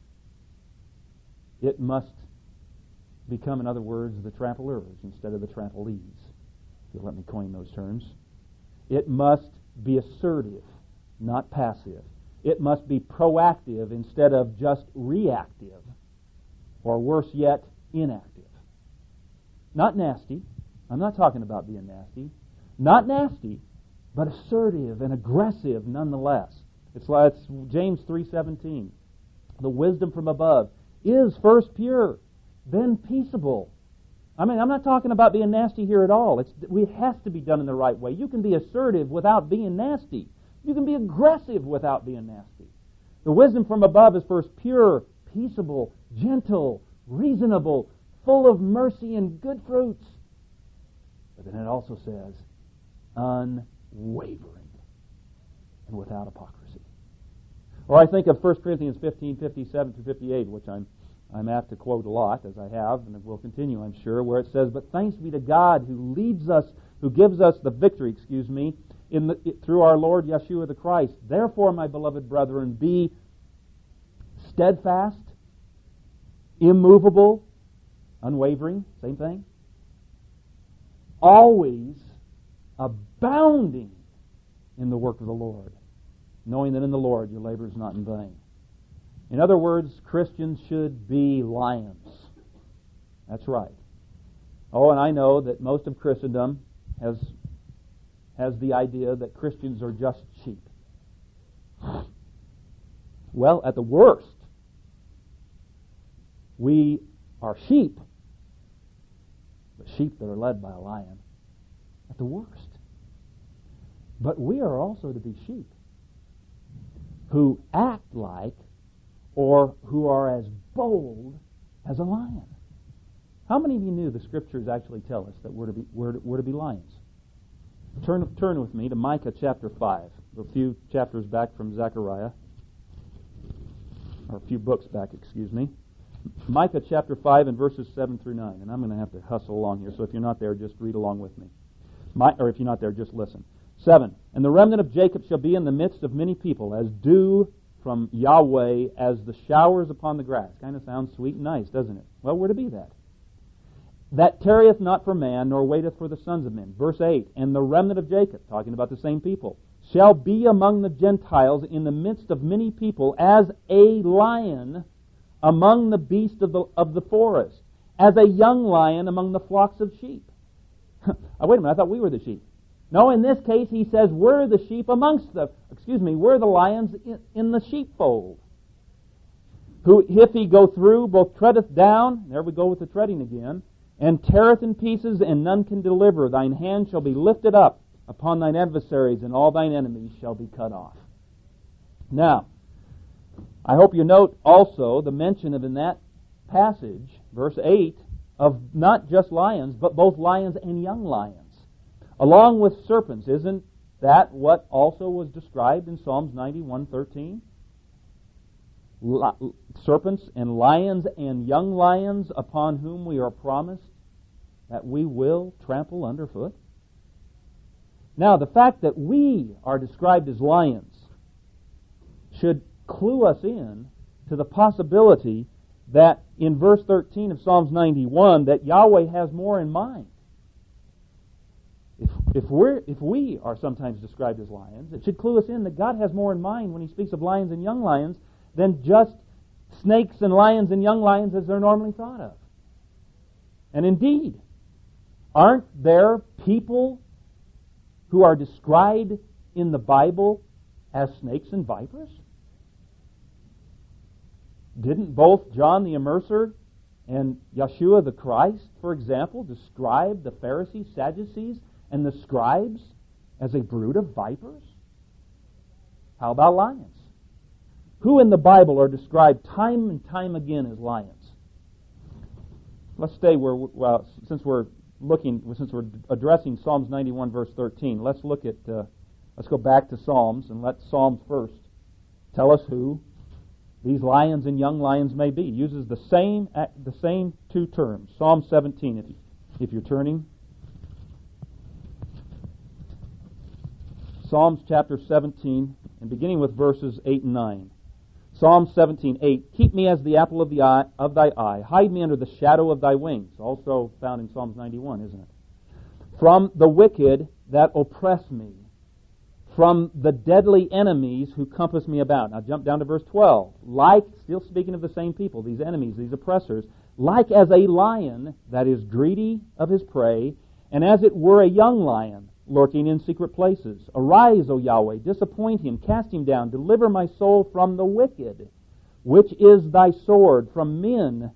It must become, in other words, the tramplers instead of the tramplees, if you'll let me coin those terms. It must be assertive, not passive. It must be proactive instead of just reactive, or worse yet, inactive. Not nasty. I'm not talking about being nasty. Not nasty, but assertive and aggressive nonetheless. It's like James 3:17. The wisdom from above is first pure, then peaceable. I'm not talking about being nasty here at all. It has to be done in the right way. You can be assertive without being nasty. You can be aggressive without being nasty. The wisdom from above is first pure, peaceable, gentle, reasonable, full of mercy and good fruits. But then it also says, unwavering and without hypocrisy. Or I think of 1 Corinthians 15:57 through 58, which I'm apt to quote a lot, as I have, and it will continue, I'm sure, where it says, "But thanks be to God who leads us, who gives us the victory, through our Lord Yeshua the Christ. Therefore, my beloved brethren, be steadfast, immovable," unwavering, same thing, "always abounding in the work of the Lord, knowing that in the Lord your labor is not in vain." In other words, Christians should be lions. That's right. Oh, and I know that most of Christendom has has the idea that Christians are just sheep. Well, at the worst, we are sheep, but sheep that are led by a lion. At the worst. But we are also to be sheep who act like or who are as bold as a lion. How many of you knew the Scriptures actually tell us that we're to be lions? Turn with me to Micah chapter 5, a few chapters back from Zechariah, or a few books back, excuse me. Micah chapter 5 and verses 7 through 9. And I'm going to have to hustle along here, so if you're not there, just read along with me. Or if you're not there, just listen. 7. And the remnant of Jacob shall be in the midst of many people, as dew from Yahweh, as the showers upon the grass. Kind of sounds sweet and nice, doesn't it? Well, we're to be that. That tarrieth not for man, nor waiteth for the sons of men. Verse 8. And the remnant of Jacob, talking about the same people, shall be among the Gentiles in the midst of many people, as a lion among the beasts of the forest, as a young lion among the flocks of sheep. Wait a minute, I thought we were the sheep. No, in this case he says we're the sheep we're the lions in the sheepfold. Who, if he go through, both treadeth down, there we go with the treading again, and teareth in pieces, and none can deliver. Thine hand shall be lifted up upon thine adversaries, and all thine enemies shall be cut off. Now, I hope you note also the mention of in that passage, verse 8, of not just lions, but both lions and young lions, along with serpents. Isn't that what also was described in Psalms 91:13? Serpents and lions and young lions upon whom we are promised that we will trample underfoot. Now, the fact that we are described as lions should clue us in to the possibility that in verse 13 of Psalms 91 that Yahweh has more in mind. If we are sometimes described as lions, it should clue us in that God has more in mind when He speaks of lions and young lions than just snakes and lions and young lions as they're normally thought of. And indeed, aren't there people who are described in the Bible as snakes and vipers? Didn't both John the Immerser and Yeshua the Christ, for example, describe the Pharisees, Sadducees, and the scribes as a brood of vipers? How about lions? Who in the Bible are described time and time again as lions? Let's stay since we're addressing Psalms 91 verse 13. Let's go back to Psalms and let Psalms first tell us who these lions and young lions may be. He uses the same two terms. Psalm 17, if you're turning. Psalms chapter 17, and beginning with verses 8 and 9. Psalm 17:8. Keep me as the apple of thy eye. Hide me under the shadow of thy wings. Also found in Psalms 91, isn't it? From the wicked that oppress me. From the deadly enemies who compass me about. Now jump down to verse 12. Still speaking of the same people, these enemies, these oppressors, like as a lion that is greedy of his prey, and as it were a young lion lurking in secret places. Arise, O Yahweh, disappoint him, cast him down, deliver my soul from the wicked, which is thy sword, from men,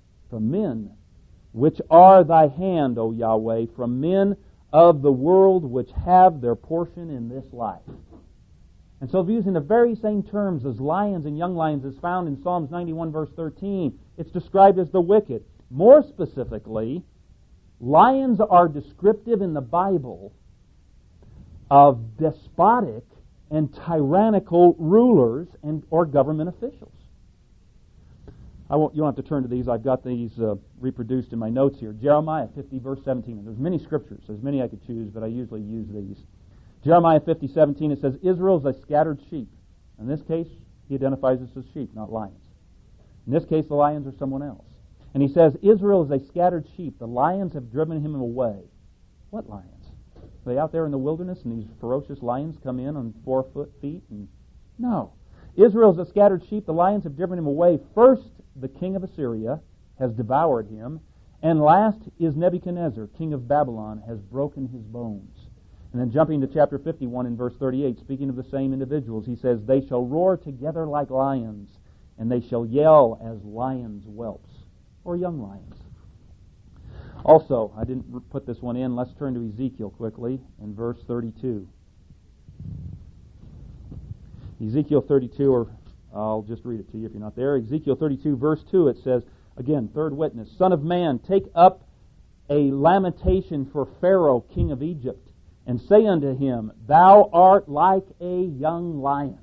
which are thy hand, O Yahweh, from men of the world which have their portion in this life. And so using the very same terms as lions and young lions is found in Psalms 91 verse 13, it's described as the wicked. More specifically, lions are descriptive in the Bible of despotic and tyrannical rulers or government officials. You don't have to turn to these. I've got these reproduced in my notes here. Jeremiah 50, verse 17. And there's many scriptures. There's many I could choose, but I usually use these. Jeremiah 50, 17, it says, Israel is a scattered sheep. In this case, he identifies us as sheep, not lions. In this case, the lions are someone else. And he says, Israel is a scattered sheep. The lions have driven him away. What lions? Are they out there in the wilderness and these ferocious lions come in on 4 feet? No. Israel is a scattered sheep. The lions have driven him away. First, the king of Assyria has devoured him. And last is Nebuchadnezzar, king of Babylon, has broken his bones. And then jumping to chapter 51 in verse 38, speaking of the same individuals, he says, "They shall roar together like lions, and they shall yell as lions' whelps," or young lions. Also, I didn't put this one in. Let's turn to Ezekiel quickly in verse 32. Ezekiel 32, or I'll just read it to you if you're not there. Ezekiel 32, verse 2, it says, again, third witness, "Son of man, take up a lamentation for Pharaoh, king of Egypt, and say unto him, Thou art like a young lion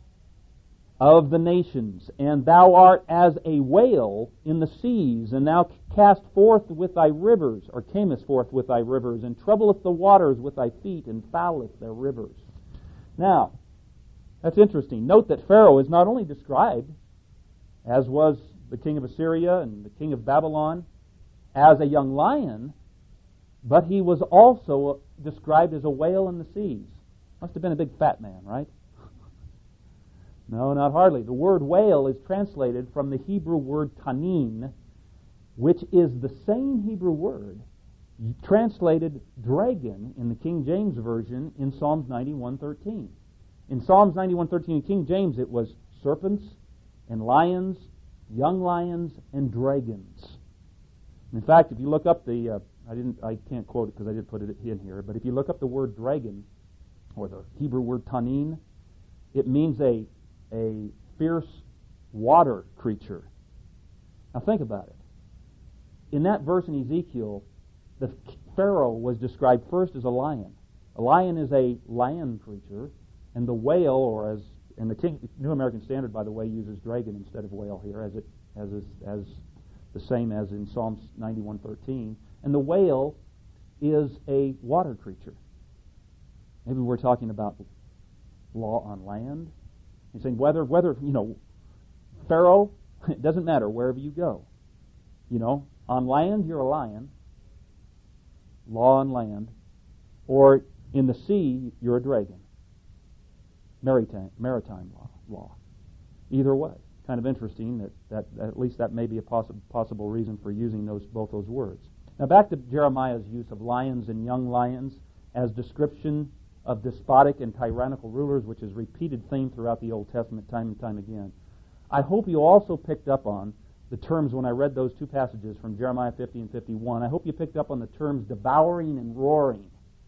of the nations, and thou art as a whale in the seas, and thou cast forth with thy rivers, or camest forth with thy rivers, and troubleth the waters with thy feet, and fouleth their rivers." Now, that's interesting. Note that Pharaoh is not only described, as was the king of Assyria and the king of Babylon, as a young lion, but he was also described as a whale in the seas. Must have been a big fat man, right? No, not hardly. The word whale is translated from the Hebrew word tanin, which is the same Hebrew word translated dragon in the King James Version in Psalms 91:13. In Psalms 91:13 in King James, it was serpents and lions, young lions and dragons. In fact, if you look up the, I can't quote it because I did put it in here, but if you look up the word dragon, or the Hebrew word tanin, it means a fierce water creature. Now think about it. In that verse in Ezekiel, the Pharaoh was described first as a lion. A lion is a land creature, and the whale, or as and the New American Standard, by the way, uses dragon instead of whale here, as the same as in Psalms 91:13. And the whale is a water creature. Maybe we're talking about law on land. He's saying whether Pharaoh, it doesn't matter wherever you go. On land you're a lion, law on land, or in the sea you're a dragon, maritime law. Either way, kind of interesting that at least that may be a possible reason for using both those words. Now back to Jeremiah's use of lions and young lions as description of despotic and tyrannical rulers, which is a repeated theme throughout the Old Testament time and time again. I hope you also picked up on the terms when I read those two passages from Jeremiah 50 and 51. I hope you picked up on the terms devouring and roaring.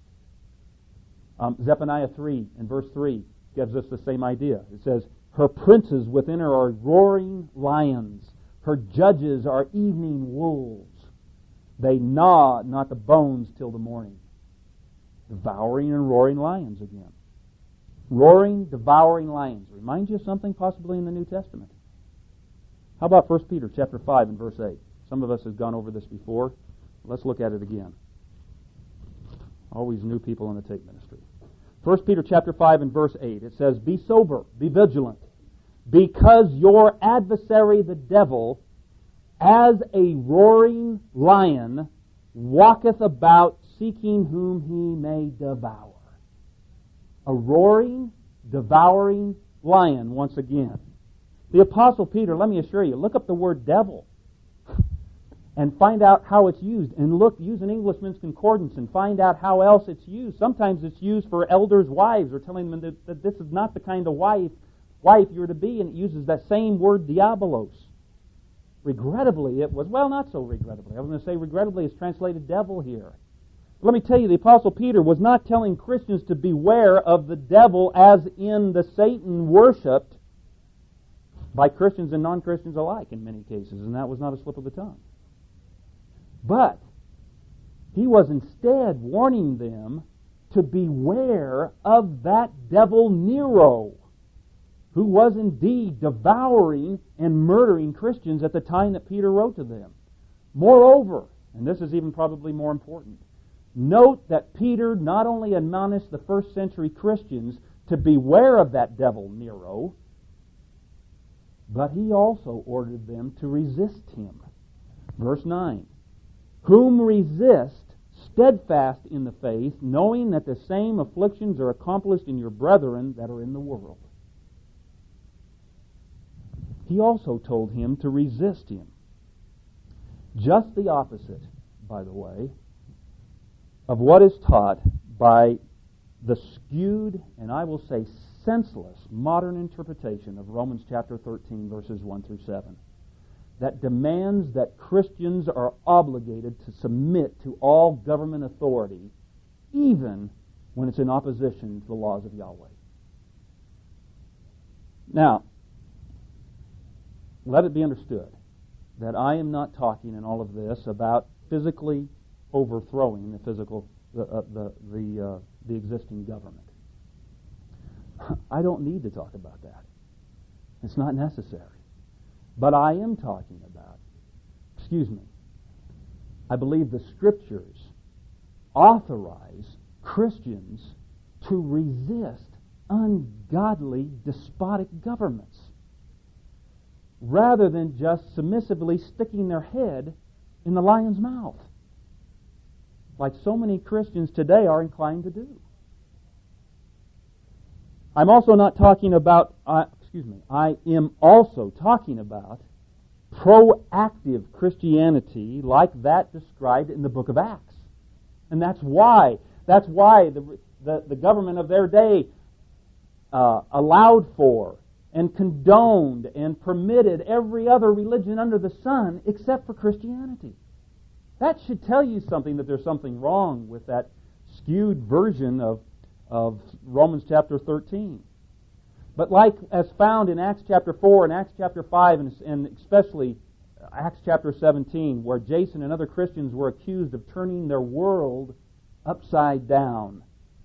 Zephaniah 3 and verse 3 gives us the same idea. It says, "Her princes within her are roaring lions. Her judges are evening wolves. They gnaw not the bones till the morning." Devouring and roaring lions again. Roaring, devouring lions. Reminds you of something possibly in the New Testament. How about 1 Peter chapter 5 and verse 8? Some of us have gone over this before. Let's look at it again. Always new people in the tape ministry. 1 Peter chapter 5 and verse 8. It says, "Be sober, be vigilant, because your adversary the devil, as a roaring lion, walketh about seeking whom he may devour." A roaring, devouring lion once again. The Apostle Peter, let me assure you, look up the word devil and find out how it's used. And use an Englishman's Concordance and find out how else it's used. Sometimes it's used for elders' wives, or telling them that this is not the kind of wife you're to be, and it uses that same word diabolos. Regrettably, it was, well, not so regrettably. I was going to say regrettably it's translated devil here. Let me tell you, the Apostle Peter was not telling Christians to beware of the devil as in the Satan worshipped by Christians and non-Christians alike in many cases, and that was not a slip of the tongue. But he was instead warning them to beware of that devil Nero, who was indeed devouring and murdering Christians at the time that Peter wrote to them. Moreover, and this is even probably more important, note that Peter not only admonished the first century Christians to beware of that devil Nero, but he also ordered them to resist him. Verse 9, "Whom resist, steadfast in the faith, knowing that the same afflictions are accomplished in your brethren that are in the world." He also told him to resist him. Just the opposite, by the way, of what is taught by the skewed, and I will say senseless, modern interpretation of Romans chapter 13, verses 1 through 7, that demands that Christians are obligated to submit to all government authority, even when it's in opposition to the laws of Yahweh. Now, let it be understood that I am not talking in all of this about physically overthrowing the existing government. I don't need to talk about that. It's not necessary. But I am talking about, I believe the Scriptures authorize Christians to resist ungodly, despotic governments, rather than just submissively sticking their head in the lion's mouth, like so many Christians today are inclined to do. I'm also not talking about, I am also talking about proactive Christianity like that described in the book of Acts. And that's why the government of their day allowed for and condoned and permitted every other religion under the sun except for Christianity. That should tell you something, that there's something wrong with that skewed version of Romans chapter 13. But like as found in Acts chapter 4 and Acts chapter 5 and especially Acts chapter 17, where Jason and other Christians were accused of turning their world upside down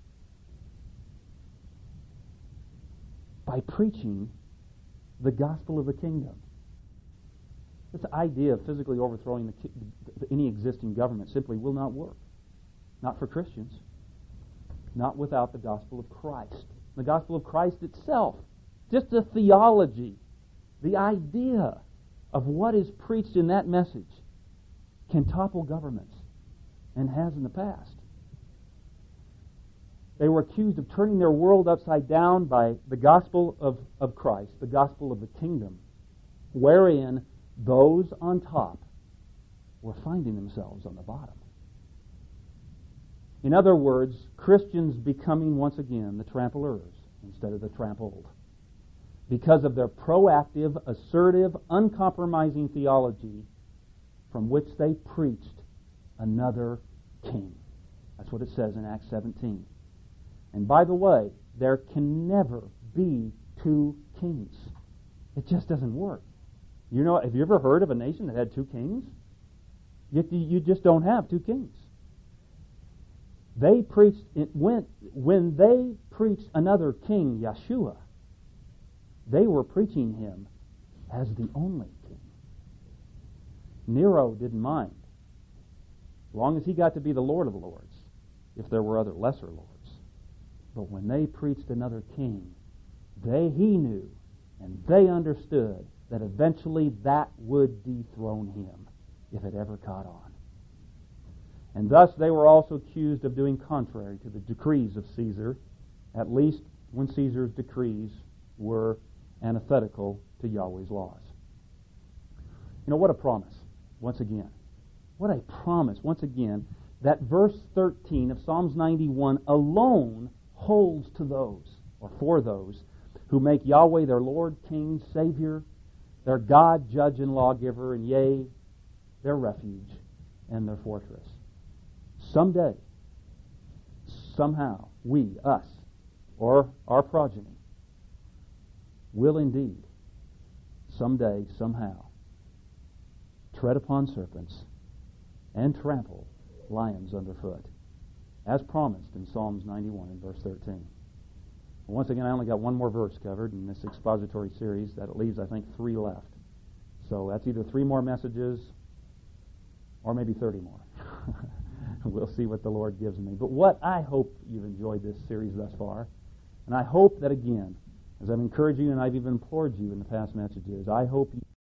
by preaching the gospel of the kingdom. This idea of physically overthrowing any existing government simply will not work. Not for Christians. Not without the gospel of Christ. The gospel of Christ itself. Just the theology, the idea of what is preached in that message can topple governments, and has in the past. They were accused of turning their world upside down by the gospel of Christ, the gospel of the kingdom, wherein those on top were finding themselves on the bottom. In other words, Christians becoming once again the tramplers instead of the trampled, because of their proactive, assertive, uncompromising theology from which they preached another king. That's what it says in Acts 17. And by the way, there can never be two kings. It just doesn't work. You know, have you ever heard of a nation that had two kings? You just don't have two kings. They preached when they preached another king, Yeshua, they were preaching him as the only king. Nero didn't mind, as long as he got to be the Lord of Lords, if there were other lesser lords. But when they preached another king, he knew and they understood that eventually that would dethrone him if it ever caught on. And thus they were also accused of doing contrary to the decrees of Caesar, at least when Caesar's decrees were antithetical to Yahweh's laws. You know, what a promise, once again. What a promise, once again, that verse 13 of Psalms 91 alone holds to those, or for those, who make Yahweh their Lord, King, Savior, their God, Judge, and Lawgiver, and yea, their refuge and their fortress. Someday, somehow, we, us, or our progeny, will indeed, someday, somehow, tread upon serpents and trample lions underfoot, as promised in Psalms 91 and verse 13. Once again, I only got one more verse covered in this expository series. That leaves, I think, 3 left. So that's either 3 more messages or maybe 30 more. We'll see what the Lord gives me. But what I hope you've enjoyed this series thus far, and I hope that, again, as I've encouraged you and I've even implored you in the past messages, I hope you